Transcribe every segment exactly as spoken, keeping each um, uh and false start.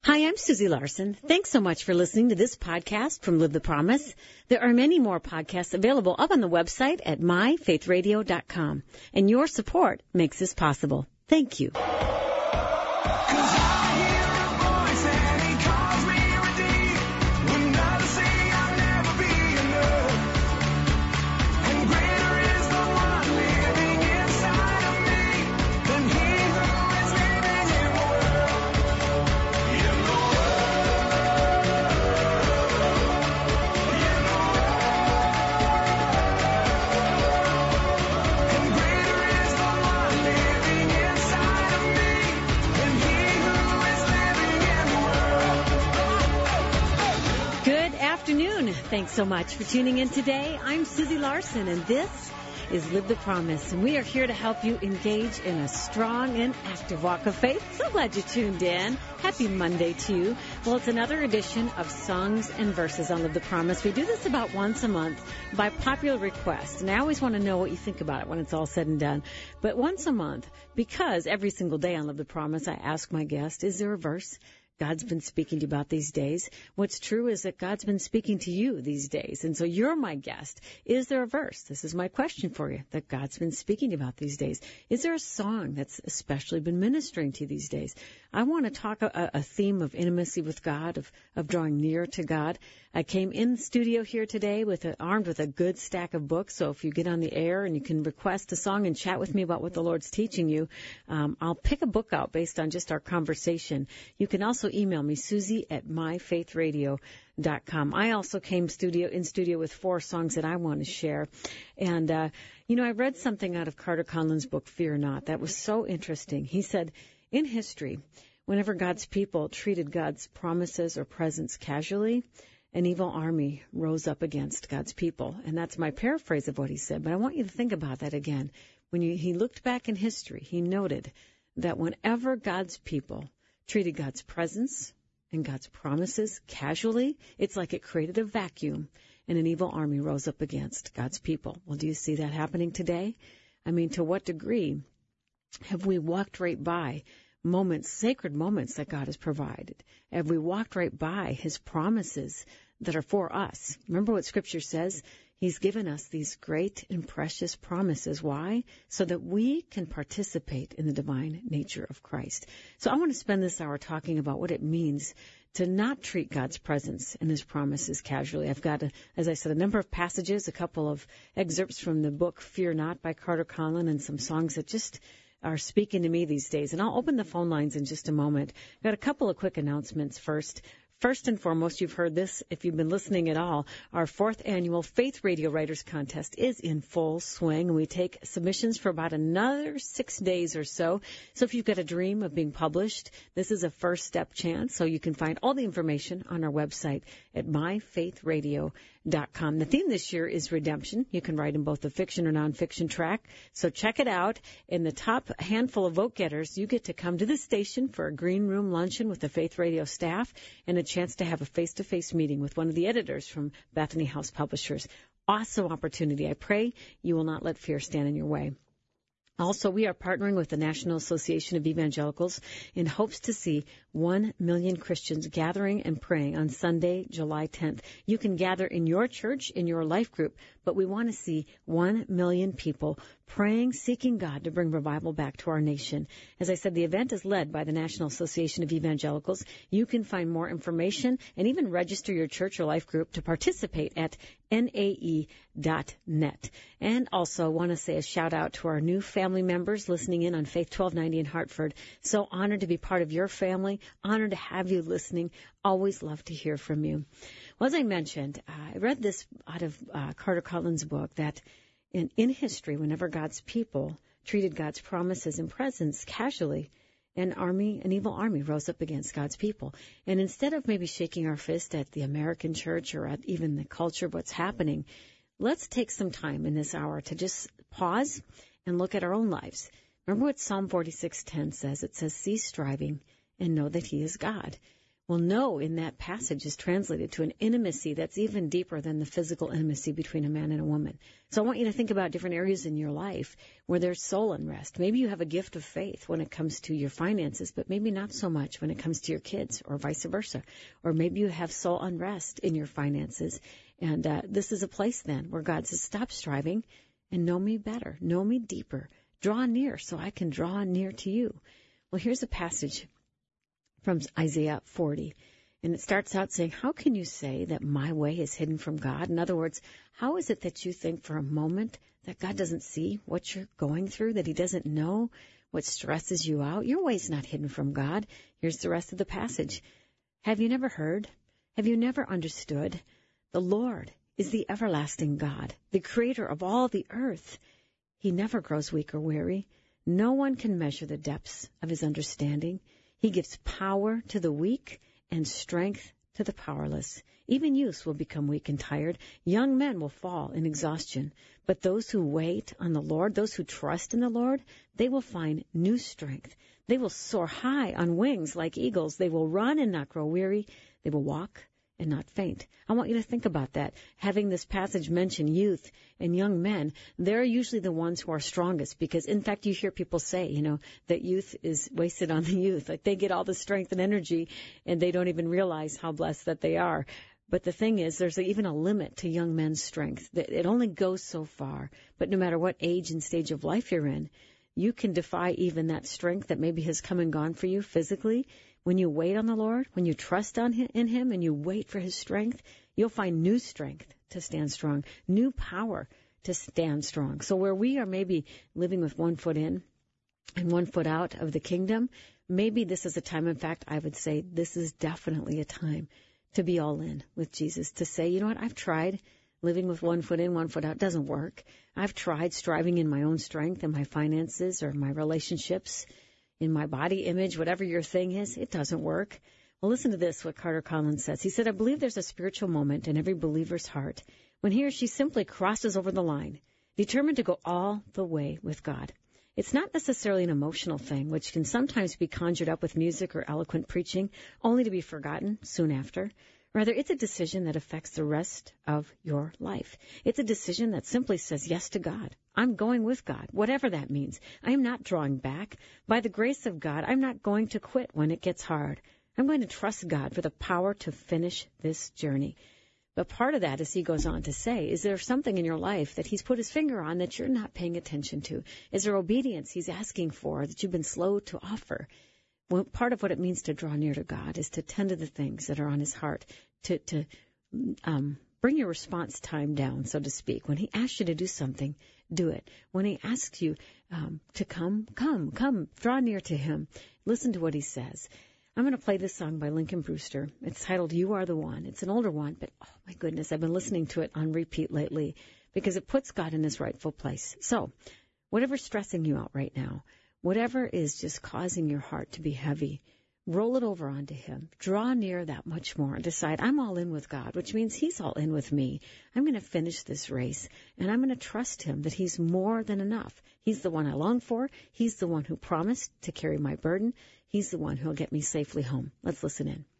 Hi, I'm Susie Larson. Thanks so much for listening to this podcast from Live the Promise. There are many more podcasts available up on the website at my faith radio dot com. And your support makes this possible. Thank you. Thanks so much for tuning in today. I'm Susie Larson, and this is Live the Promise, and we are here to help you engage in a strong and active walk of faith. So glad you tuned in. Happy Monday to you. Well, it's another edition of Songs and Verses on Live the Promise. We do this about once a month by popular request, and I always want to know what you think about it when it's all said and done. But once a month, because every single day on Live the Promise, I ask my guest, is there a verse God's been speaking to you about these days? What's true is that God's been speaking to you these days. And so you're my guest. Is there a verse? This is my question for you that God's been speaking about these days. Is there a song that's especially been ministering to you these days? I want to talk a, a theme of intimacy with God, of, of drawing near to God. I came in the studio here today with a, armed with a good stack of books. So if you get on the air and you can request a song and chat with me about what the Lord's teaching you, um, I'll pick a book out based on just our conversation. You can also email me, Susie at my faith radio dot com. I also came studio in studio with four songs that I want to share. And, uh, you know, I read something out of Carter Conlon's book, Fear Not. That was so interesting. He said, in history, whenever God's people treated God's promises or presence casually, an evil army rose up against God's people. And that's my paraphrase of what he said. But I want you to think about that again. When you, he looked back in history, he noted that whenever God's people treated God's presence and God's promises casually, it's like it created a vacuum and an evil army rose up against God's people. Well, do you see that happening today? I mean, to what degree have we walked right by moments, sacred moments that God has provided? Have we walked right by his promises that are for us? Remember what Scripture says? He's given us these great and precious promises. Why? So that we can participate in the divine nature of Christ. So I want to spend this hour talking about what it means to not treat God's presence and his promises casually. I've got, a, as I said, a number of passages, a couple of excerpts from the book Fear Not by Carter Conlon, and some songs that just are speaking to me these days. And I'll open the phone lines in just a moment. I've got a couple of quick announcements first. First and foremost, you've heard this if you've been listening at all. Our fourth annual Faith Radio Writers Contest is in full swing, and we take submissions for about another six days or so. So if you've got a dream of being published, this is a first step chance. So you can find all the information on our website at my faith radio dot com. The theme this year is redemption. You can write in both the fiction or nonfiction track. So check it out. In the top handful of vote getters, you get to come to the station for a green room luncheon with the Faith Radio staff and a chance to have a face-to-face meeting with one of the editors from Bethany House Publishers. Awesome opportunity. I pray you will not let fear stand in your way. Also, we are partnering with the National Association of Evangelicals in hopes to see one million Christians gathering and praying on Sunday, July tenth. You can gather in your church, in your life group, but we want to see one million people praying, seeking God to bring revival back to our nation. As I said, the event is led by the National Association of Evangelicals. You can find more information and even register your church or life group to participate at N A E dot net. And also want to say a shout out to our new family members listening in on Faith twelve ninety in Hartford. So honored to be part of your family, honored to have you listening. Always love to hear from you. Well, as I mentioned, uh, I read this out of uh, Carter Conlon's book that in, in history, whenever God's people treated God's promises and presence casually, an army, an evil army rose up against God's people. And instead of maybe shaking our fist at the American church or at even the culture of what's happening, let's take some time in this hour to just pause and look at our own lives. Remember what Psalm forty-six ten says. It says, cease striving and know that he is God. Well, no in that passage is translated to an intimacy that's even deeper than the physical intimacy between a man and a woman. So I want you to think about different areas in your life where there's soul unrest. Maybe you have a gift of faith when it comes to your finances, but maybe not so much when it comes to your kids, or vice versa. Or maybe you have soul unrest in your finances. And uh, this is a place then where God says, stop striving and know me better, know me deeper, draw near so I can draw near to you. Well, here's a passage from Isaiah forty, and it starts out saying, how can you say that my way is hidden from God? In other words, how is it that you think for a moment that God doesn't see what you're going through, that he doesn't know what stresses you out? Your way's not hidden from God. Here's the rest of the passage. Have you never heard? Have you never understood? The Lord is the everlasting God, the creator of all the earth. He never grows weak or weary. No one can measure the depths of his understanding. He gives power to the weak and strength to the powerless. Even youths will become weak and tired. Young men will fall in exhaustion. But those who wait on the Lord, those who trust in the Lord, they will find new strength. They will soar high on wings like eagles. They will run and not grow weary. They will walk and not faint. I want you to think about that. Having this passage mention youth and young men, they're usually the ones who are strongest, because, in fact, you hear people say, you know, that youth is wasted on the youth. Like, they get all the strength and energy, and they don't even realize how blessed that they are. But the thing is, there's even a limit to young men's strength. It only goes so far. But no matter what age and stage of life you're in, you can defy even that strength that maybe has come and gone for you physically. When you wait on the Lord, when you trust on him, in him and you wait for his strength, you'll find new strength to stand strong, new power to stand strong. So where we are maybe living with one foot in and one foot out of the kingdom, maybe this is a time, in fact, I would say this is definitely a time to be all in with Jesus, to say, you know what, I've tried living with one foot in, one foot out. It doesn't work. I've tried striving in my own strength and my finances or my relationships, in my body image, whatever your thing is. It doesn't work. Well, listen to this, what Carter Collins says. He said, I believe there's a spiritual moment in every believer's heart when he or she simply crosses over the line, determined to go all the way with God. It's not necessarily an emotional thing, which can sometimes be conjured up with music or eloquent preaching, only to be forgotten soon after. Rather, it's a decision that affects the rest of your life. It's a decision that simply says yes to God. I'm going with God, whatever that means. I am not drawing back. By the grace of God, I'm not going to quit when it gets hard. I'm going to trust God for the power to finish this journey. But part of that, as he goes on to say, is there something in your life that he's put his finger on that you're not paying attention to? Is there obedience he's asking for that you've been slow to offer? Well, part of what it means to draw near to God is to tend to the things that are on his heart, to, to um, bring your response time down, so to speak. When he asks you to do something, do it. When he asks you um, to come, come, come, draw near to him. Listen to what he says. I'm going to play this song by Lincoln Brewster. It's titled You Are the One. It's an older one, but oh my goodness, I've been listening to it on repeat lately because it puts God in his rightful place. So whatever's stressing you out right now, whatever is just causing your heart to be heavy, roll it over onto him. Draw near that much more and decide, I'm all in with God, which means he's all in with me. I'm going to finish this race, and I'm going to trust him that he's more than enough. He's the one I long for. He's the one who promised to carry my burden. He's the one who'll get me safely home. Let's listen in.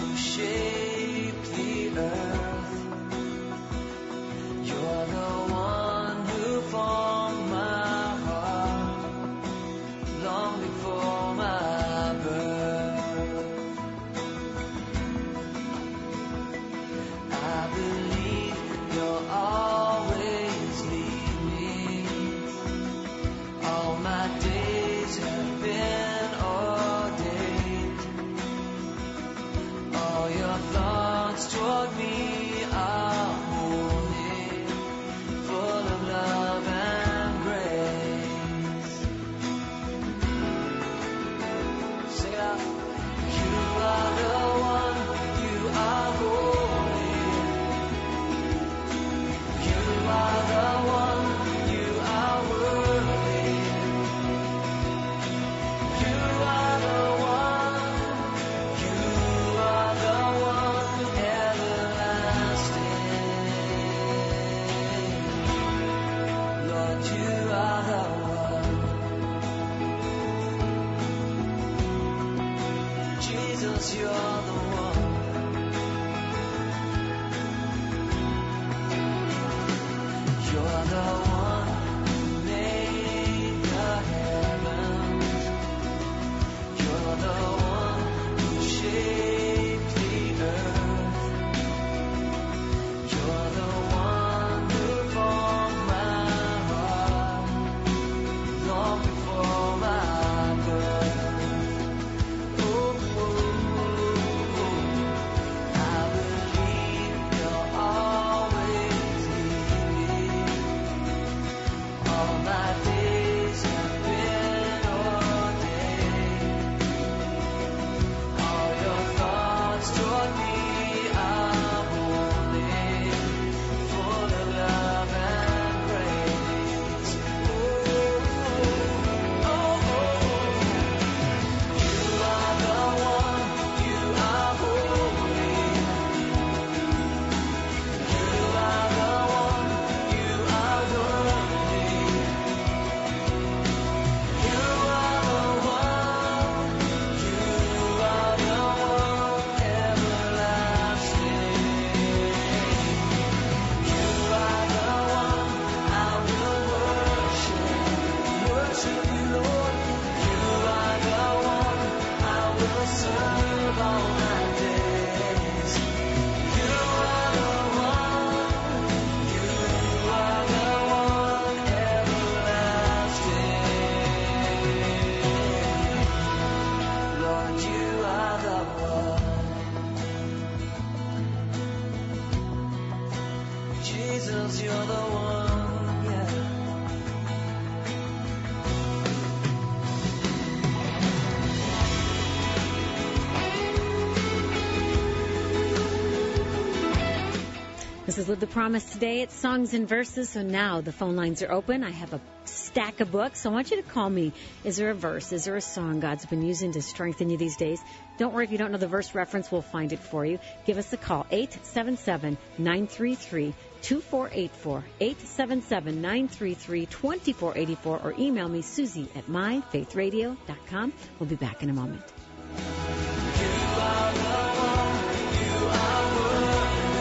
You're the one This is Live the Promise today. It's Songs and Verses. So now the phone lines are open. I have a stack of books. So I want you to call me. Is there a verse? Is there a song God's been using to strengthen you these days? Don't worry if you don't know the verse reference. We'll find it for you. Give us a call. eight seven seven, nine three three, two four eight four. eight seven seven, nine three three, two four eight four. Or email me, Susie at my faith radio dot com. We'll be back in a moment. You are the one, you are worthy.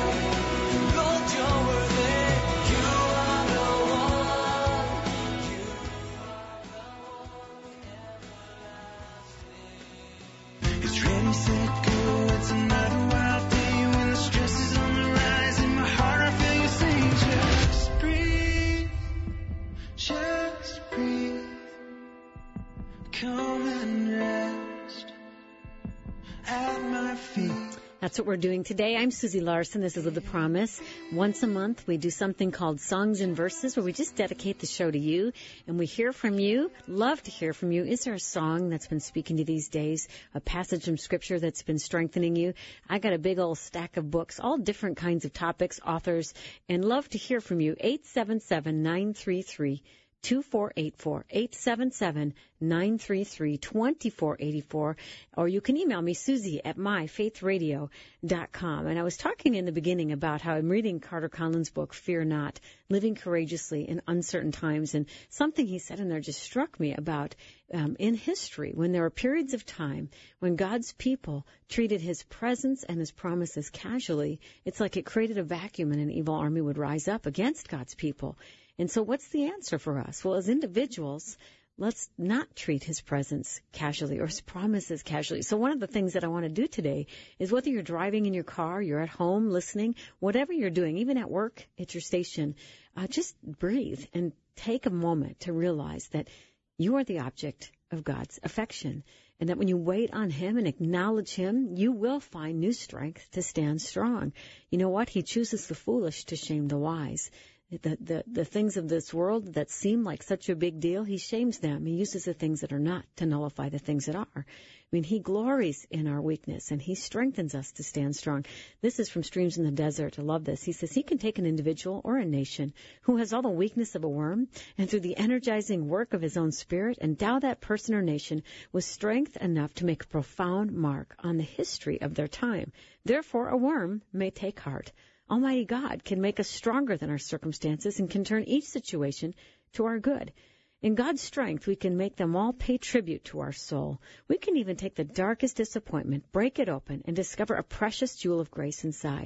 That's what we're doing today. I'm Susie Larson. This is Live the Promise. Once a month, we do something called Songs and Verses, where we just dedicate the show to you, and we hear from you. Love to hear from you. Is there a song that's been speaking to you these days, a passage from Scripture that's been strengthening you? I got a big old stack of books, all different kinds of topics, authors, and love to hear from you. eight seven seven, nine three three, two four eight four. eight seven seven, nine three three, two four eight four. Or you can email me, Susie at my faith radio dot com. And I was talking in the beginning about how I'm reading Carter Conlon's book, Fear Not, Living Courageously in Uncertain Times. And something he said in there just struck me about um, in history, when there were periods of time when God's people treated his presence and his promises casually, it's like it created a vacuum and an evil army would rise up against God's people. And so what's the answer for us? Well, as individuals, let's not treat his presence casually or his promises casually. So one of the things that I want to do today is, whether you're driving in your car, you're at home listening, whatever you're doing, even at work, at your station, uh, just breathe and take a moment to realize that you are the object of God's affection, and that when you wait on him and acknowledge him, you will find new strength to stand strong. You know what? He chooses the foolish to shame the wise. The, the the things of this world that seem like such a big deal, he shames them. He uses the things that are not to nullify the things that are. I mean, he glories in our weakness, and he strengthens us to stand strong. This is from Streams in the Desert. I love this. He says he can take an individual or a nation who has all the weakness of a worm, and through the energizing work of his own spirit, endow that person or nation with strength enough to make a profound mark on the history of their time. Therefore, a worm may take heart. Almighty God can make us stronger than our circumstances and can turn each situation to our good. In God's strength, we can make them all pay tribute to our soul. We can even take the darkest disappointment, break it open, and discover a precious jewel of grace inside.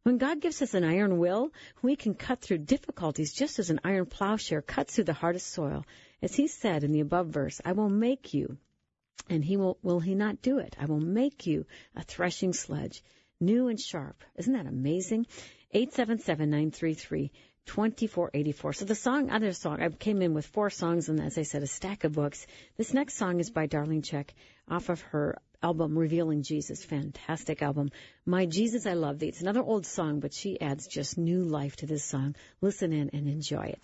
When God gives us an iron will, we can cut through difficulties just as an iron plowshare cuts through the hardest soil. As he said in the above verse, I will make you, and he will, will he not do it? I will make you a threshing sledge, new and sharp. Isn't that amazing? eight seven seven, nine three three, two four eight four. So the song, other song, I came in with four songs and, as I said, a stack of books. This next song is by Darlene Zschech off of her album, Revealing Jesus. Fantastic album. My Jesus, I Love Thee. It's another old song, but she adds just new life to this song. Listen in and enjoy it.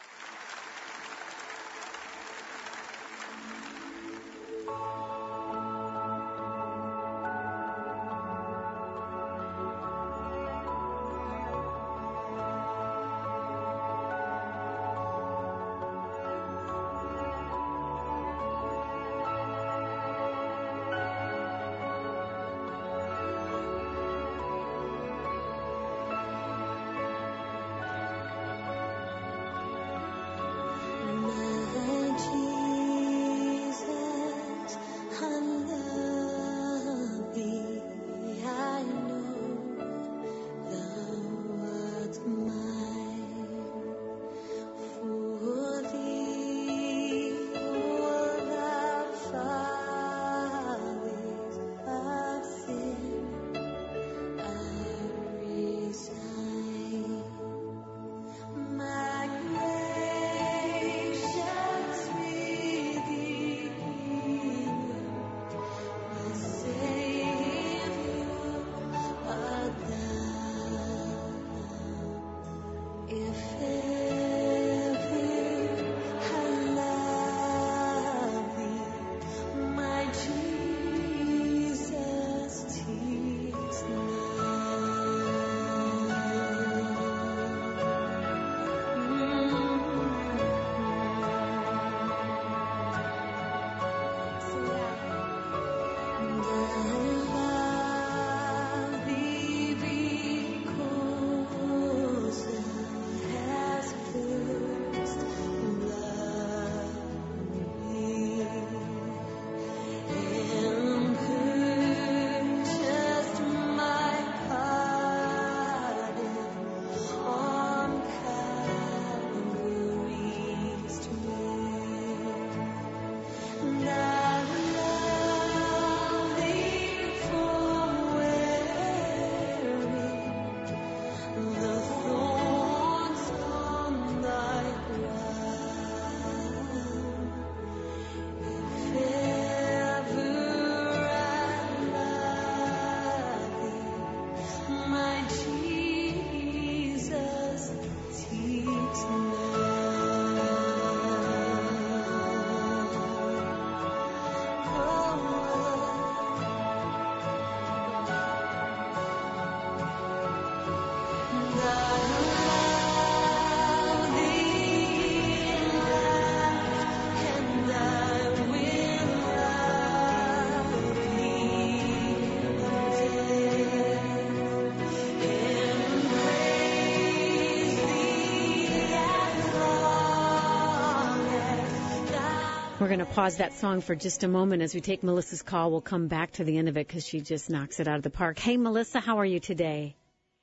We're going to pause that song for just a moment as we take Melissa's call. We'll come back to the end of it because she just knocks it out of the park. Hey, Melissa, how are you today?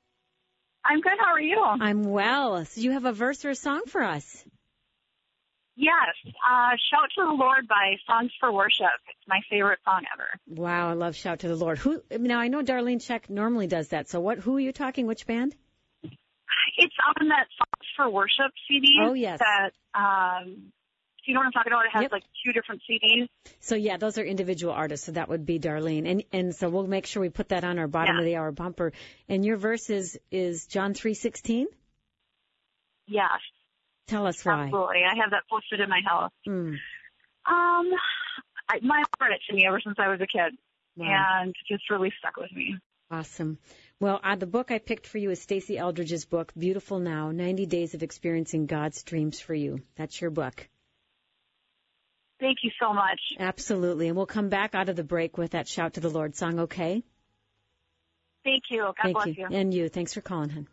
I'm good. How are you? I'm well. So you have a verse or a song for us? Yes. Uh, Shout to the Lord by Songs for Worship. It's my favorite song ever. Wow, I love Shout to the Lord. Who? Now, I know Darlene Zschech normally does that. So what? Who are you talking? Which band? It's on that Songs for Worship C D. Oh, yes. That, um, you know what I'm talking about? It has Yep. like two different C Ds. So, yeah, those are individual artists. So that would be Darlene. And and so we'll make sure we put that on our bottom Yeah. of the hour bumper. And your verse is, is John three sixteen? Yes. Tell us why. Absolutely. I have that posted in my house. Mm. Um, I, my mom read it to me ever since I was a kid. Wow. And just really stuck with me. Awesome. Well, uh, the book I picked for you is Stacey Eldridge's book, Beautiful Now, ninety days of Experiencing God's Dreams for You. That's your book. Thank you so much. Absolutely. And we'll come back out of the break with that Shout to the Lord song, okay? Thank you. God Thank bless you. you. And you. Thanks for calling, hon.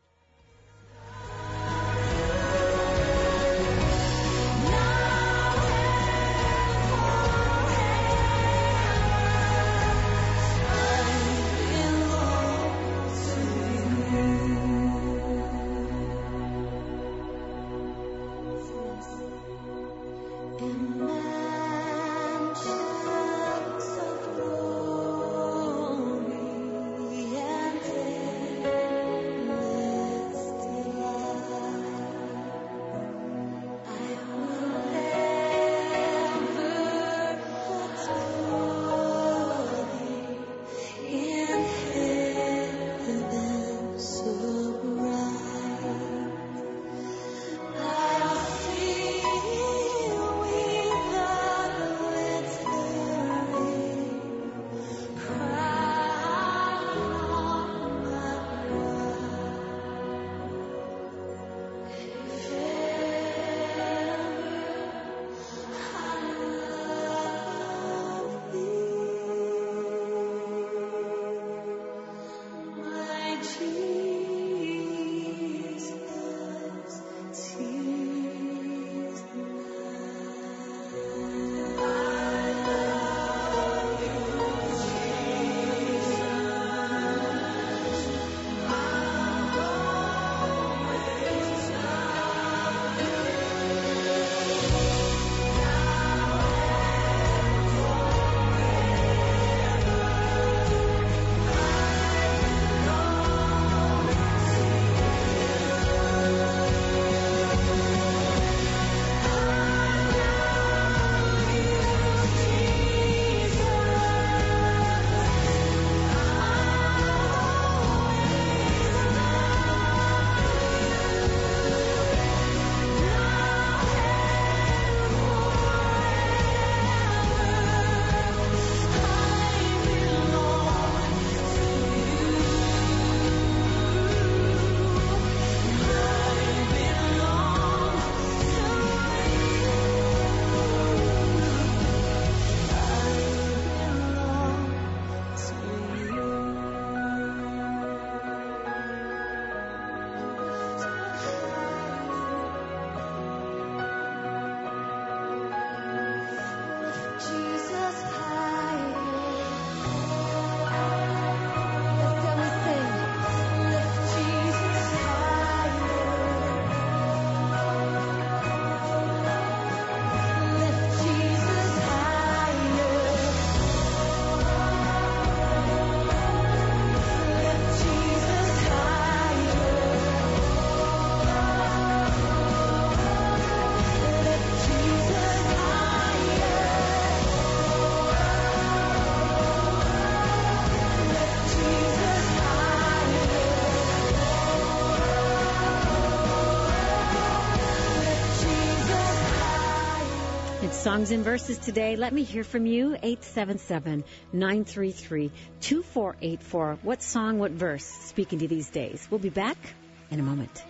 Songs and verses today. Let me hear from you. eight seven seven, nine three three, two four eight four. What song, what verse speaking to you these days? We'll be back in a moment.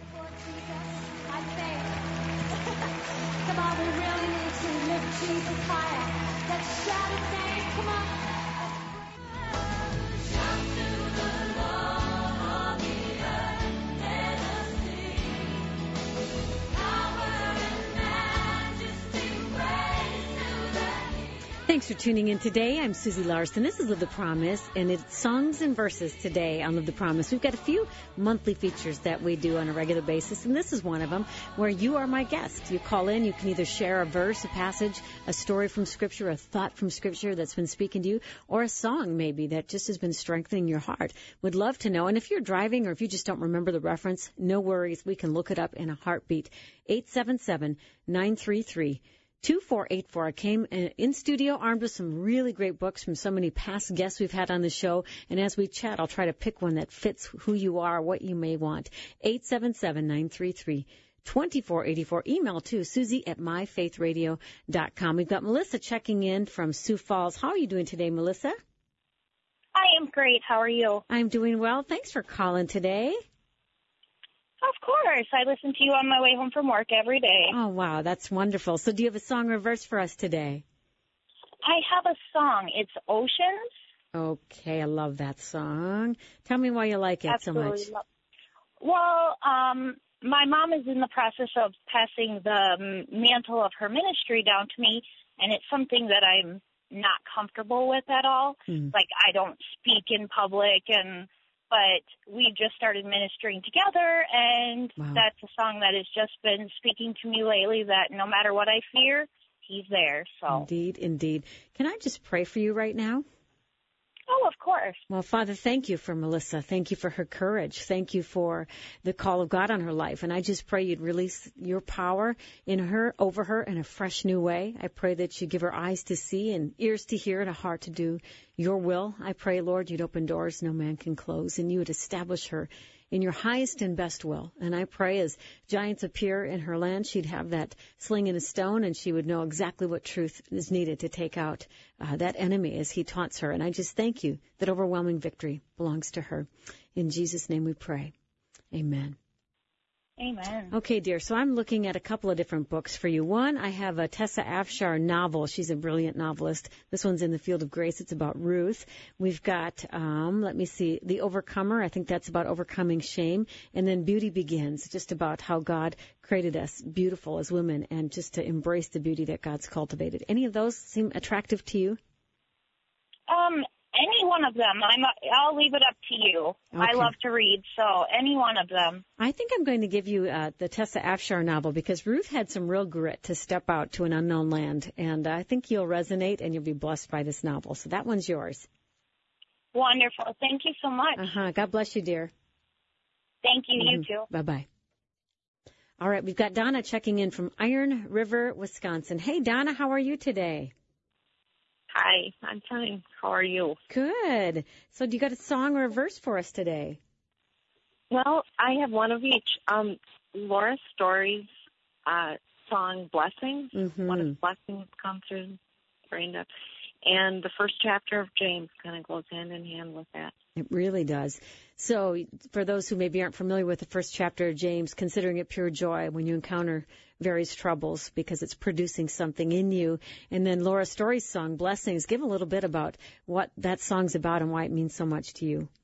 Come on, we really need to lift Jesus higher. Let's shout his name. Come on. Shout to the Lord of the earth. Let us sing. Power and majesty, praise to the King. Thanks for tuning in today. I'm Susie Larson. This is Live the Promise, and it's Songs and Verses today on Live the Promise. We've got a few monthly features that we do on a regular basis, and this is one of them where you are my guest. You call in, you can either share a verse, a passage, a story from Scripture, a thought from Scripture that's been speaking to you, or a song maybe that just has been strengthening your heart. Would love to know. And if you're driving or if you just don't remember the reference, no worries. We can look it up in a heartbeat. eight seven seven, nine three three, two four eight four. I came in studio armed with some really great books from so many past guests we've had on the show. And as we chat, I'll try to pick one that fits who you are, what you may want. eight seven seven, nine three three, two four eight four. Email to Susie at my faith radio dot com. We've got Melissa checking in from Sioux Falls. How are you doing today, Melissa? I am great. How are you? I'm doing well. Thanks for calling today. Of course. I listen to you on my way home from work every day. Oh, wow. That's wonderful. So do you have a song or verse for us today? I have a song. It's Oceans. Okay, I love that song. Tell me why you like it Absolutely so much. lo- Well, um, my mom is in the process of passing the um, mantle of her ministry down to me, and it's something that I'm not comfortable with at all. Mm. Like, I don't speak in public, and but we just started ministering together, and Wow. that's a song that has just been speaking to me lately, that no matter what I fear, he's there. So, Indeed, indeed. Can I just pray for you right now? oh, of course. Well, Father, thank you for Melissa. Thank you for her courage. Thank you for the call of God on her life. And I just pray you'd release your power in her, over her in a fresh new way. I pray that you give her eyes to see and ears to hear and a heart to do your will. I pray, Lord, you'd open doors no man can close, and you would establish her in your highest and best will. And I pray as giants appear in her land, she'd have that sling and a stone, and she would know exactly what truth is needed to take out uh, that enemy as he taunts her. And I just thank you that overwhelming victory belongs to her. In Jesus' name we pray. Amen. Amen. Okay, dear. So I'm looking at a couple of different books for you. One, I have a Tessa Afshar novel. She's a brilliant novelist. This one's in the field of grace. It's about Ruth. We've got, um, let me see, The Overcomer. I think that's about overcoming shame. And then Beauty Begins, just about how God created us beautiful as women and just to embrace the beauty that God's cultivated. Any of those seem attractive to you? Um, any one of them. I'm. I'll leave it up to you. I Okay. love to read, so any one of them. I think I'm going to give you uh, the Tessa Afshar novel because Ruth had some real grit to step out to an unknown land, and I think you'll resonate and you'll be blessed by this novel. So that one's yours. Wonderful. Thank you so much. Uh-huh. God bless you, dear. Thank you. You Mhm. too. Bye-bye. All right, we've got Donna checking in from Iron River, Wisconsin. Hey, Donna, how are you today? Hi, I'm fine. How are you? Good. So do you got a song or a verse for us today? Well, I have one of each. Um, Laura Story's uh, song "Blessings." Mm-hmm. One of blessings come through Brenda, and the first chapter of James kind of goes hand in hand with that. It really does. So for those who maybe aren't familiar with the first chapter of James, considering it pure joy when you encounter various troubles because it's producing something in you. And then Laura Story's song, Blessings, give a little bit about what that song's about and why it means so much to you.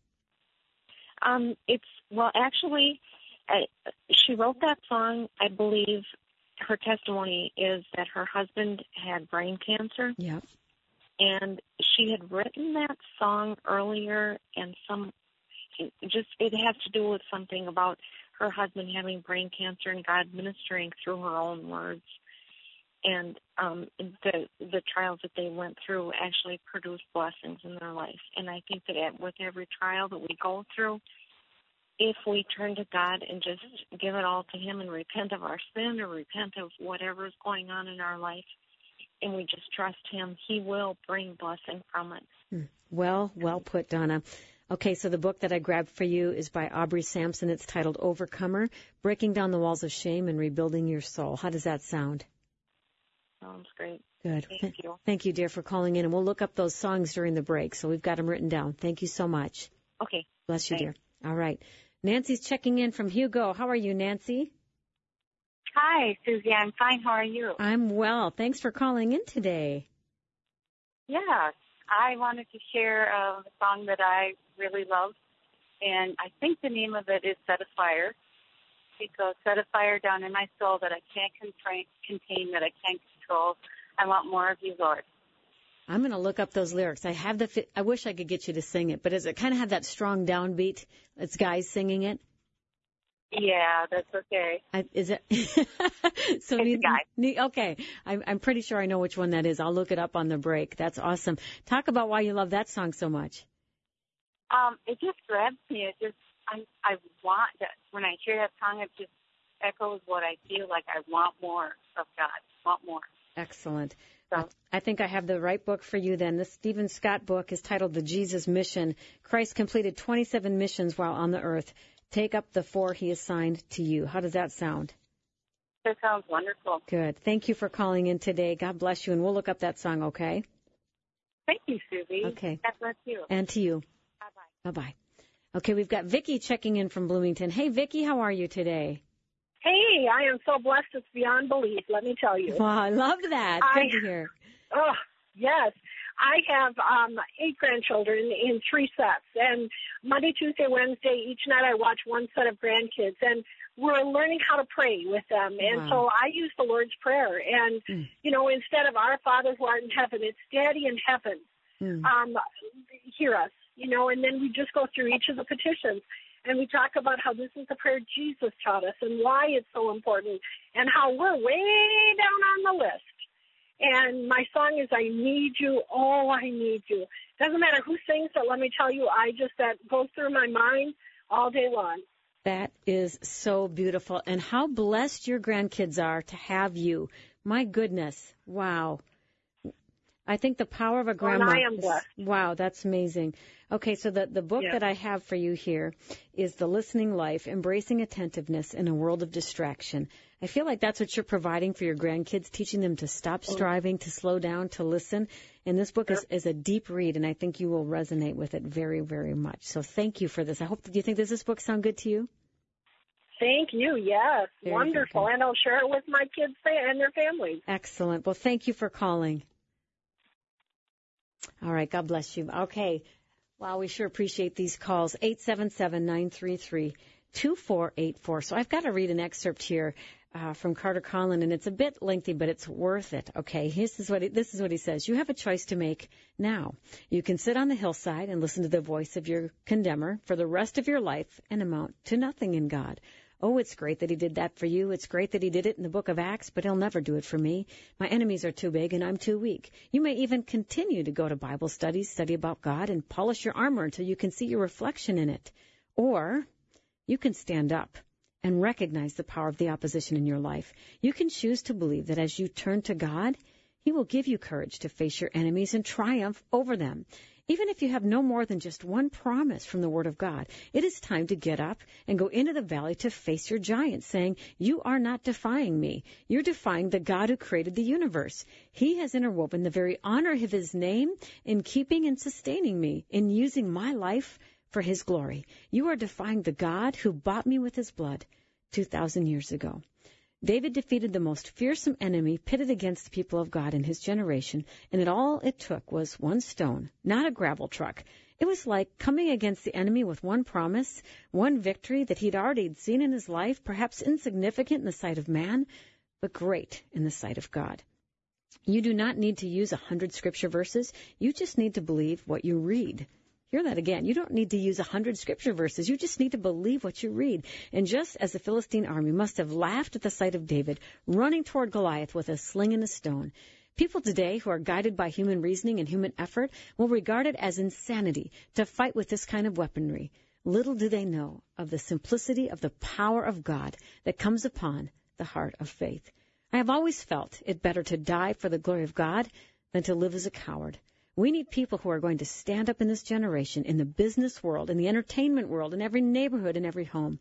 Um, it's well, actually, I, she wrote that song. I believe her testimony is that her husband had brain cancer. Yeah. And she had written that song earlier, and some it just it has to do with something about her husband having brain cancer and God ministering through her own words. And um, the the trials that they went through actually produced blessings in their life. And I think that at, with every trial that we go through, if we turn to God and just give it all to Him and repent of our sin or repent of whatever is going on in our life, and we just trust Him, He will bring blessing from it. Well, well put, Donna. Okay, so the book that I grabbed for you is by Aubrey Sampson. It's titled Overcomer, Breaking Down the Walls of Shame and Rebuilding Your Soul. How does that sound? Sounds great. Good. Thank you. Thank you, dear, for calling in. And we'll look up those songs during the break. So we've got them written down. Thank you so much. Okay. Bless you, Thanks. dear. All right. Nancy's checking in from Hugo. How are you, Nancy? Hi, Susie. I'm fine. How are you? I'm well. Thanks for calling in today. Yeah, I wanted to share uh, a song that I really love, and I think the name of it is Set a Fire. It goes, set a fire down in my soul that I can't contain, contain, that I can't control. I want more of you, Lord. I'm going to look up those lyrics. I have the. Fi- I wish I could get you to sing it, but does it kind of have that strong downbeat? It's guys singing it. Yeah, that's okay. I, is it? so It's need, a guy. Need, okay, I'm, I'm pretty sure I know which one that is. I'll look it up on the break. That's awesome. Talk about why you love that song so much. Um, it just grabs me. It just, I, I want that. When I hear that song, it just echoes what I feel like. I want more of God. Want more. Excellent. So, I think I have the right book for you then. This Stephen Scott book is titled The Jesus Mission. Christ completed twenty-seven missions while on the earth. Take up the four he assigned to you. How does that sound? that sounds wonderful. Good. Thank you for calling in today. God bless you, and we'll look up that song, okay? Thank you, Susie. Okay. God bless you. And to you. Bye-bye. Bye-bye. Okay, we've got Vicki checking in from Bloomington. Hey, Vicki, how are you today? Hey, I am so blessed it's beyond belief, let me tell you. Wow, I love that. I- Good to hear. Oh, yes. I have um, eight grandchildren in three sets, and Monday, Tuesday, Wednesday, each night I watch one set of grandkids, and we're learning how to pray with them. And Wow. so I use the Lord's Prayer, and, Mm. you know, instead of our Father who art in heaven, it's Daddy in heaven. Mm. Um, hear us, you know, and then we just go through each of the petitions. And we talk about how this is the prayer Jesus taught us and why it's so important and how we're way down on the list. And my song is I Need You, Oh, I Need You. Doesn't matter who sings it, let me tell you, I just, that goes through my mind all day long. That is so beautiful. And how blessed your grandkids are to have you. My goodness. Wow. I think the power of a grandma. Well, and I am is- blessed. Wow, that's amazing. Okay, so the, the book Yeah. that I have for you here is The Listening Life, Embracing Attentiveness in a World of Distraction. I feel like that's what you're providing for your grandkids, teaching them to stop striving, to slow down, to listen. And this book is, is a deep read, and I think you will resonate with it very, very much. So thank you for this. I hope, do you think, does this book sound good to you? Thank you, yes. Very Wonderful. good. And I'll share it with my kids and their families. Excellent. Well, thank you for calling. All right. God bless you. Okay. Wow, we sure appreciate these calls. eight seven seven, nine three three, two four eight four. So I've got to read an excerpt here uh, from Carter Conlon, and it's a bit lengthy, but it's worth it. Okay, this is what he, this is what he says. You have a choice to make now. You can sit on the hillside and listen to the voice of your condemner for the rest of your life and amount to nothing in God. Oh, it's great that he did that for you. It's great that he did it in the book of Acts, but he'll never do it for me. My enemies are too big and I'm too weak. You may even continue to go to Bible studies, study about God, and polish your armor until you can see your reflection in it. Or you can stand up and recognize the power of the opposition in your life. You can choose to believe that as you turn to God, he will give you courage to face your enemies and triumph over them. Even if you have no more than just one promise from the Word of God, it is time to get up and go into the valley to face your giants, saying, you are not defying me. You're defying the God who created the universe. He has interwoven the very honor of his name in keeping and sustaining me, in using my life for his glory. You are defying the God who bought me with his blood two thousand years ago. David defeated the most fearsome enemy pitted against the people of God in his generation, and it all it took was one stone, not a gravel truck. It was like coming against the enemy with one promise, one victory that he'd already seen in his life, perhaps insignificant in the sight of man, but great in the sight of God. You do not need to use a hundred scripture verses. You just need to believe what you read. Hear that again. You don't need to use a hundred scripture verses. You just need to believe what you read. And just as the Philistine army must have laughed at the sight of David running toward Goliath with a sling and a stone, people today who are guided by human reasoning and human effort will regard it as insanity to fight with this kind of weaponry. Little do they know of the simplicity of the power of God that comes upon the heart of faith. I have always felt it better to die for the glory of God than to live as a coward. We need people who are going to stand up in this generation, in the business world, in the entertainment world, in every neighborhood, in every home.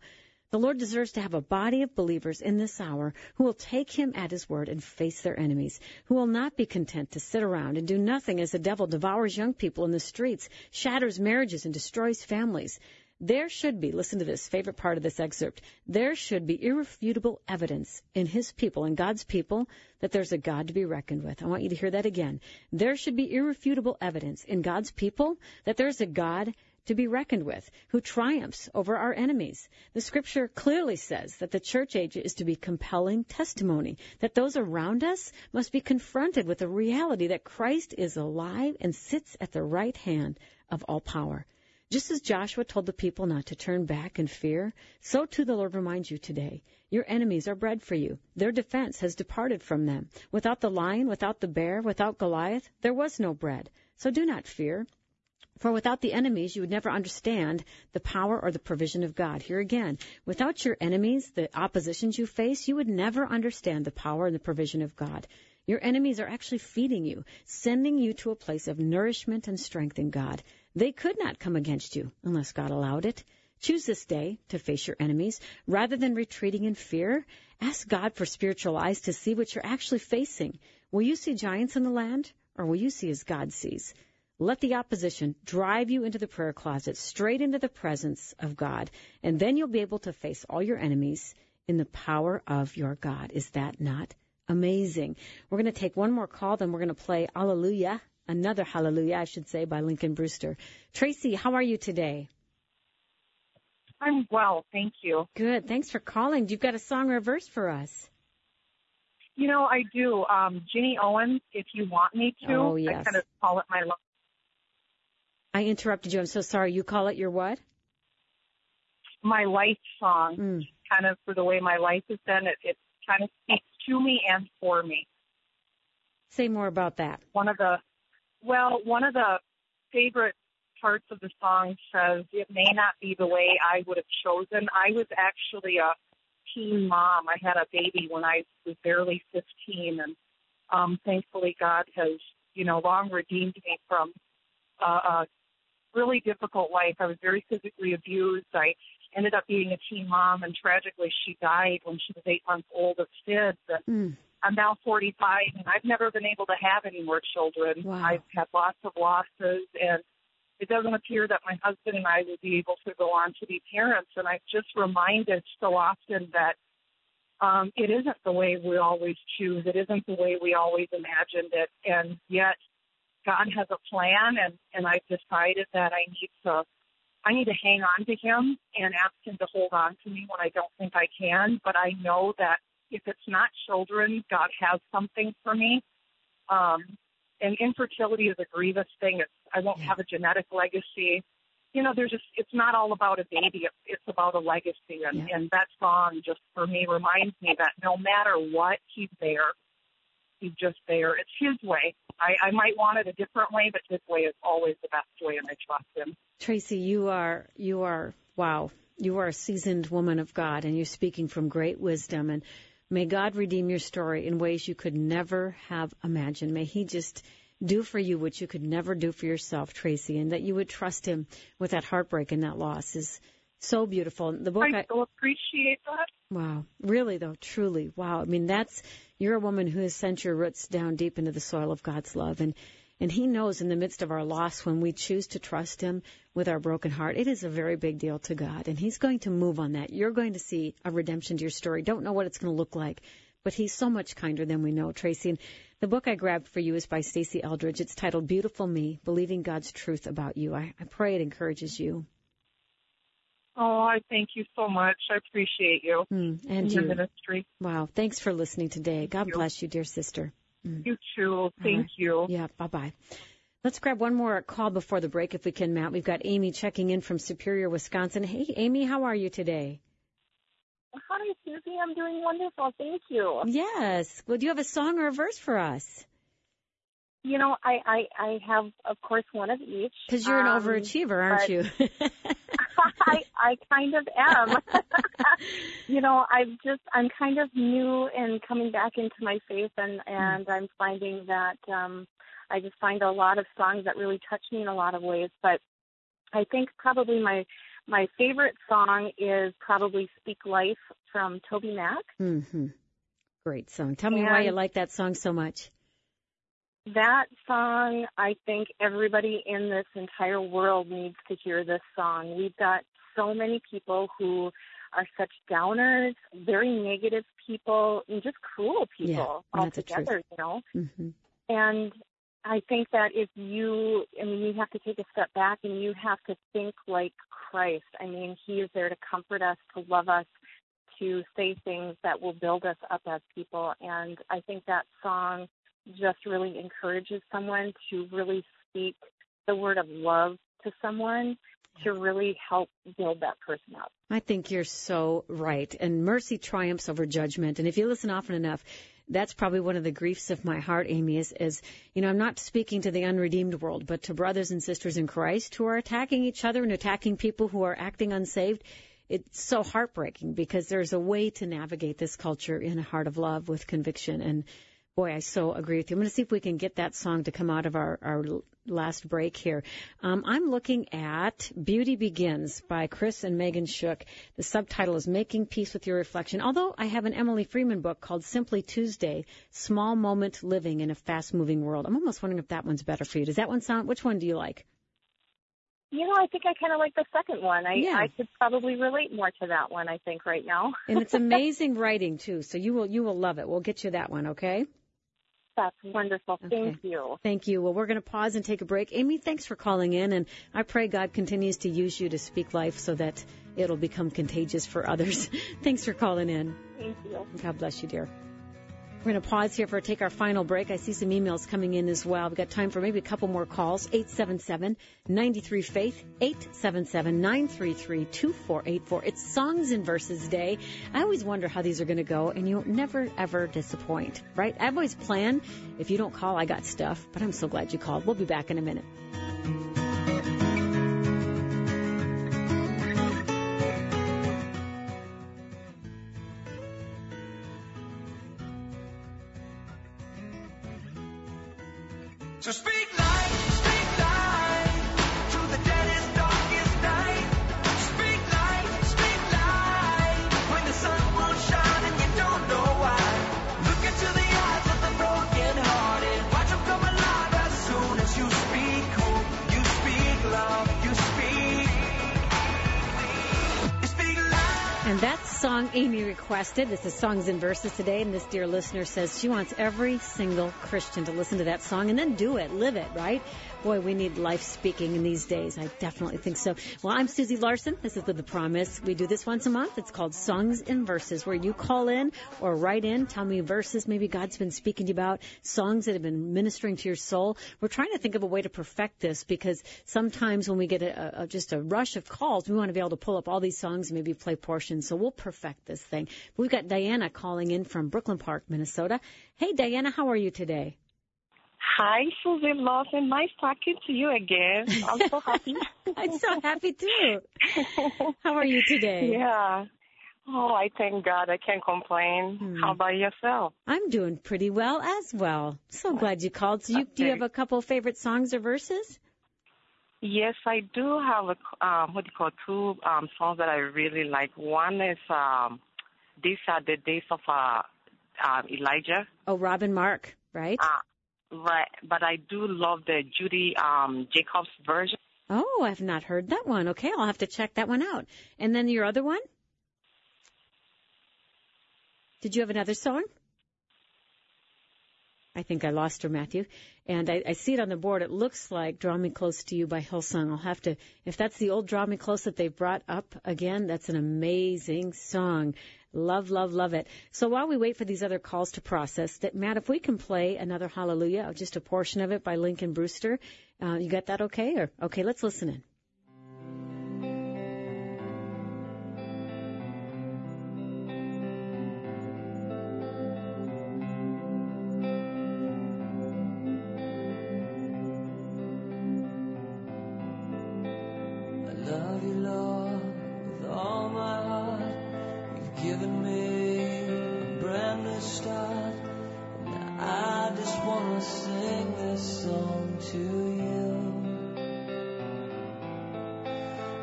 The Lord deserves to have a body of believers in this hour who will take him at his word and face their enemies, who will not be content to sit around and do nothing as the devil devours young people in the streets, shatters marriages, and destroys families. There should be, listen to this, favorite part of this excerpt, there should be irrefutable evidence in his people, in God's people, that there's a God to be reckoned with. I want you to hear that again. There should be irrefutable evidence in God's people that there's a God to be reckoned with, who triumphs over our enemies. The Scripture clearly says that the church age is to be compelling testimony, that those around us must be confronted with the reality that Christ is alive and sits at the right hand of all power. Just as Joshua told the people not to turn back in fear, so too the Lord reminds you today. Your enemies are bread for you. Their defense has departed from them. Without the lion, without the bear, without Goliath, there was no bread. So do not fear. For without the enemies, you would never understand the power or the provision of God. Here again, without your enemies, the oppositions you face, you would never understand the power and the provision of God. Your enemies are actually feeding you, sending you to a place of nourishment and strength in God. They could not come against you unless God allowed it. Choose this day to face your enemies. Rather than retreating in fear, ask God for spiritual eyes to see what you're actually facing. Will you see giants in the land, or will you see as God sees? Let the opposition drive you into the prayer closet, straight into the presence of God, and then you'll be able to face all your enemies in the power of your God. Is that not amazing? We're going to take one more call, then we're going to play Hallelujah, another Hallelujah, I should say, by Lincoln Brewster. Tracy, how are you today? I'm well, thank you. Good. Thanks for calling. You've got a song or a verse for us. You know, I do. Um, Ginny Owens, If You Want Me To. Oh, yes. I kind of call it my love. I interrupted you. I'm so sorry. You call it your what? My life song. Mm. Kind of for the way my life has been. It, it kind of speaks to me and for me. Say more about that. One of the, well, one of the favorite parts of the song says, it may not be the way I would have chosen. I was actually a teen mom. I had a baby when I was barely fifteen, and um, thankfully God has, you know, long redeemed me from uh, a really difficult life. I was very physically abused. I ended up being a teen mom, and tragically she died when she was eight months old of SIDS. And mm. I'm now forty-five, and I've never been able to have any more children. Wow. I've had lots of losses, and it doesn't appear that my husband and I will be able to go on to be parents. And I'm just reminded so often that um, it isn't the way we always choose. It isn't the way we always imagined it. And yet God has a plan, and, and I've decided that I need to I need to hang on to him and ask him to hold on to me when I don't think I can. But I know that if it's not children, God has something for me. Um, and infertility is a grievous thing. It's, I won't have a genetic legacy. You know, there's just, it's not all about a baby. It's, it's about a legacy. And, yeah. and that song just for me reminds me that no matter what, he's there. He's just there. It's his way. I, I might want it a different way, but his way is always the best way, and I trust him. Tracy, you are, you are, wow, you are a seasoned woman of God, and you're speaking from great wisdom. And may God redeem your story in ways you could never have imagined. May he just do for you what you could never do for yourself, Tracy, and that you would trust him with that heartbreak and that loss is so beautiful. The book I so appreciate that. Wow. Really, though, truly. Wow. I mean, that's, you're a woman who has sent your roots down deep into the soil of God's love. And, and he knows in the midst of our loss, when we choose to trust him with our broken heart, it is a very big deal to God. And he's going to move on that. You're going to see a redemption to your story. Don't know what it's going to look like, but he's so much kinder than we know, Tracy. And the book I grabbed for you is by Stacey Eldridge. It's titled Beautiful Me, Believing God's Truth About You. I, I pray it encourages you. Oh, I thank you so much. I appreciate you mm, and in you. your ministry. Wow. Thanks for listening today. Thank God you. bless you, dear sister. Mm. You too. Thank right. you. Yeah, bye-bye. Let's grab one more call before the break if we can, Matt. We've got Amy checking in from Superior, Wisconsin. Hey, Amy, how are you today? Hi, Susie. I'm doing wonderful. Thank you. Yes. Well, do you have a song or a verse for us? You know, I, I, I have, of course, one of each. Because you're an um, overachiever, aren't you? I, I kind of am. You know, I've just, I'm kind of new and coming back into my faith, and, and I'm finding that um, I just find a lot of songs that really touch me in a lot of ways. But I think probably my my favorite song is probably Speak Life from Toby Mac. Mm-hmm. Great song. Tell me why you like that song so much. That song, I think everybody in this entire world needs to hear this song. We've got so many people who are such downers, very negative people, and just cruel people yeah, altogether, you know. Mm-hmm. And I think that if you, I mean, you have to take a step back and you have to think like Christ. I mean, he is there to comfort us, to love us, to say things that will build us up as people. And I think that song just really encourages someone to really speak the word of love to someone to really help build that person up. I think you're so right. And mercy triumphs over judgment. And if you listen often enough, that's probably one of the griefs of my heart, Amy, is, is, you know, I'm not speaking to the unredeemed world, but to brothers and sisters in Christ who are attacking each other and attacking people who are acting unsaved. It's so heartbreaking because there's a way to navigate this culture in a heart of love with conviction. And boy, I so agree with you. I'm going to see if we can get that song to come out of our, our last break here. Um, I'm looking at Beauty Begins by Chris and Megan Shook. The subtitle is Making Peace with Your Reflection. Although I have an Emily Freeman book called Simply Tuesday, Small Moment Living in a Fast-Moving World. I'm almost wondering if that one's better for you. Does that one sound, which one do you like? You know, I think I kind of like the second one. I, yeah. I could probably relate more to that one, I think, right now. And it's amazing writing, too, so you will you will love it. We'll get you that one, okay? That's wonderful. Okay. Thank you. Thank you. Well, we're going to pause and take a break. Amy, thanks for calling in, and I pray God continues to use you to speak life so that it'll become contagious for others. Thanks for calling in. Thank you. God bless you, dear. We're going to pause here for take our final break. I see some emails coming in as well. We've got time for maybe a couple more calls. eight seven seven, nine three, faith, eight seven seven, nine three three, two four eight four. It's Songs and Verses Day. I always wonder how these are going to go, and you'll never, ever disappoint, right? I've always planned, if you don't call, I got stuff, but I'm so glad you called. We'll be back in a minute. So speak life, speak life, through the deadest, darkest night. Speak life, speak life, when the sun won't shine and you don't know why. Look into the eyes of the broken hearted. Watch them come alive as soon as you speak hope. You speak love, you speak. You speak life. And that song Amy requested. This is Songs and Verses today, and this dear listener says she wants every single Christian to listen to that song and then do it, live it, right? Boy, we need life speaking in these days. I definitely think so. Well, I'm Susie Larson. This is Live the Promise. We do this once a month. It's called Songs and Verses, where you call in or write in, tell me verses maybe God's been speaking to you about, songs that have been ministering to your soul. We're trying to think of a way to perfect this because sometimes when we get a, a, just a rush of calls, we want to be able to pull up all these songs and maybe play portions. So we'll perfect this thing. We've got Diana calling in from Brooklyn Park, Minnesota. Hey, Diana, how are you today? Hi, Susie Lawson. Nice talking to you again. I'm so happy. I'm so happy, too. How are you today? Yeah. Oh, I thank God. I can't complain. Hmm. How about yourself? I'm doing pretty well as well. So glad you called. So you, okay. Do you have a couple favorite songs or verses? Yes, I do have a, um, what do you call, two um, songs that I really like. One is um, These Are the Days of uh, uh, Elijah. Oh, Robin Mark, right? Uh, Right, but I do love the Judy um, Jacobs version. Oh, I've not heard that one. Okay, I'll have to check that one out. And then your other one? Did you have another song? I think I lost her, Matthew. And I, I see it on the board. It looks like Draw Me Close to You by Hillsong. I'll have to, if that's the old Draw Me Close that they've brought up again, that's an amazing song. Love, love, love it. So while we wait for these other calls to process, that Matt, if we can play another Hallelujah, or just a portion of it by Lincoln Brewster, uh, you got that okay? Or okay, let's listen in.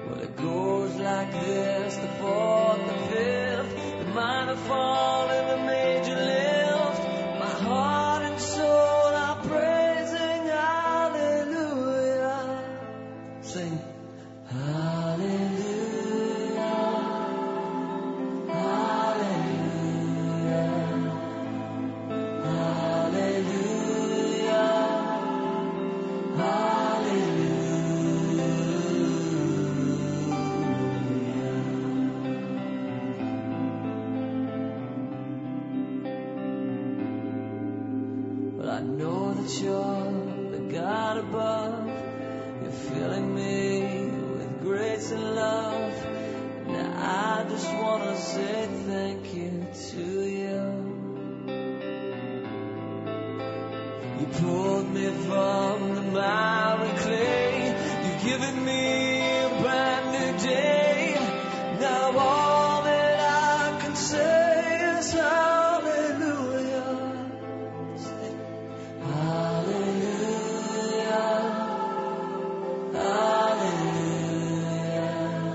Well, it goes like this, the fourth, the fifth, the minor fall and the major lift. My heart and soul are praising hallelujah. Sing hallelujah, hallelujah, hallelujah, hallelujah. Well, I know that you're the God above. You're filling me with grace and love. Now I just want to say thank you to you. You pulled me from the miry clay. You've given me a brand new day. Now all that I can say is hallelujah. Hallelujah. Hallelujah.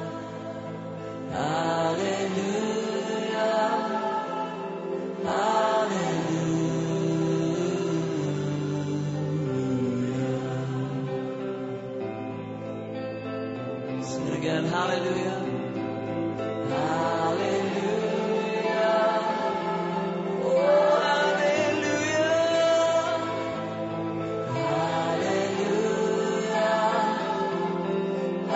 Hallelujah. Hallelujah. Sing it again. Hallelujah. Hallelujah. Oh, hallelujah. Hallelujah.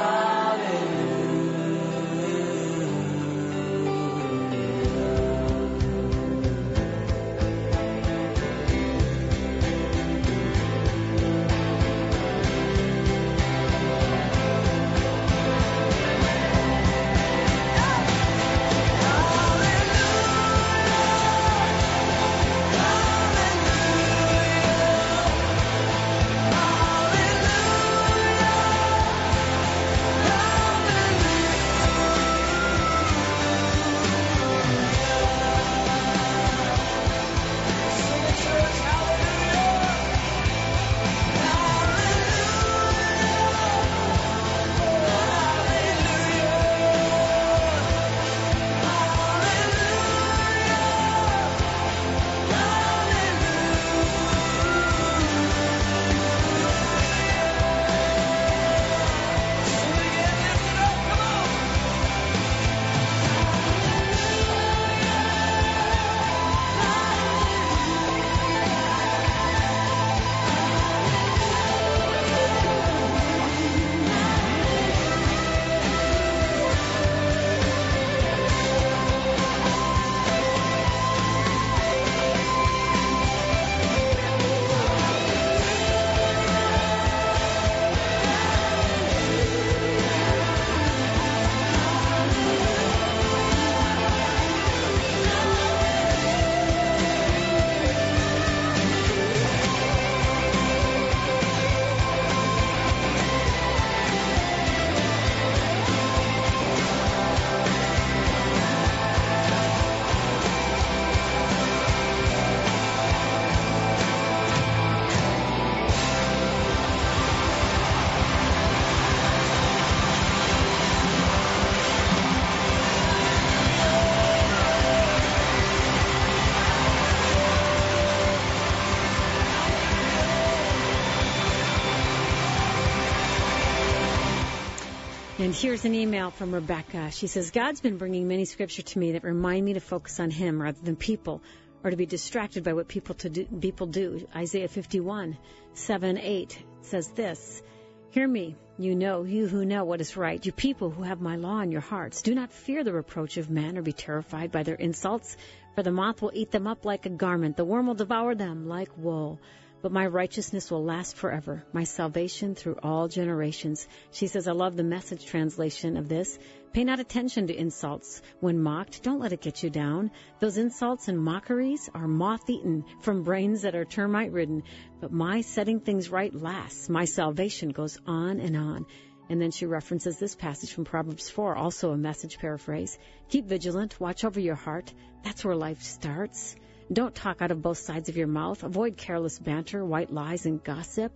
And here's an email from Rebecca. She says, God's been bringing many scripture to me that remind me to focus on him rather than people, or to be distracted by what people to do, people do. Isaiah fifty-one, seven, eight says this, Hear me, you know, you who know what is right, you people who have my law in your hearts. Do not fear the reproach of men or be terrified by their insults, for the moth will eat them up like a garment. The worm will devour them like wool. But my righteousness will last forever, my salvation through all generations. She says, I love the Message translation of this. Pay not attention to insults. When mocked, don't let it get you down. Those insults and mockeries are moth-eaten from brains that are termite-ridden. But my setting things right lasts. My salvation goes on and on. And then she references this passage from Proverbs four, also a Message paraphrase. Keep vigilant. Watch over your heart. That's where life starts. Don't talk out of both sides of your mouth. Avoid careless banter, white lies, and gossip.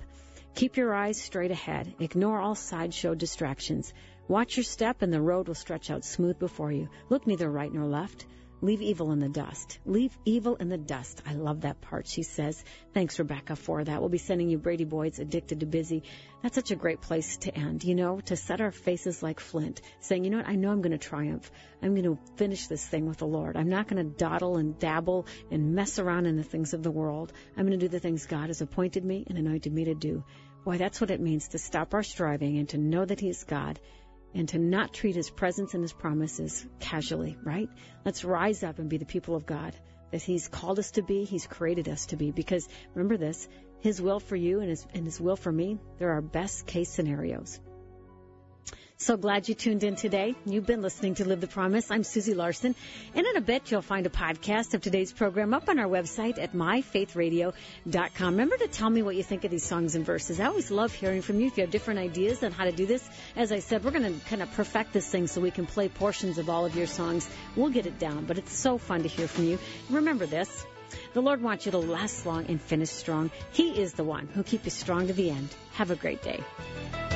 Keep your eyes straight ahead. Ignore all sideshow distractions. Watch your step, and the road will stretch out smooth before you. Look neither right nor left. Leave evil in the dust. Leave evil in the dust. I love that part, she says. Thanks, Rebecca, for that. We'll be sending you Brady Boyd's Addicted to Busy. That's such a great place to end, you know, to set our faces like flint, saying, you know what, I know I'm going to triumph. I'm going to finish this thing with the Lord. I'm not going to dawdle and dabble and mess around in the things of the world. I'm going to do the things God has appointed me and anointed me to do. Boy, that's what it means to stop our striving and to know that He is God, and to not treat His presence and His promises casually, right? Let's rise up and be the people of God that He's called us to be, He's created us to be. Because remember this, His will for you and His, and His will for me, they're our best case scenarios. So glad you tuned in today. You've been listening to Live the Promise. I'm Susie Larson. And in a bit, you'll find a podcast of today's program up on our website at my faith radio dot com. Remember to tell me what you think of these songs and verses. I always love hearing from you. If you have different ideas on how to do this, as I said, we're going to kind of perfect this thing so we can play portions of all of your songs. We'll get it down, but it's so fun to hear from you. Remember this. The Lord wants you to last long and finish strong. He is the one who'll keep you strong to the end. Have a great day.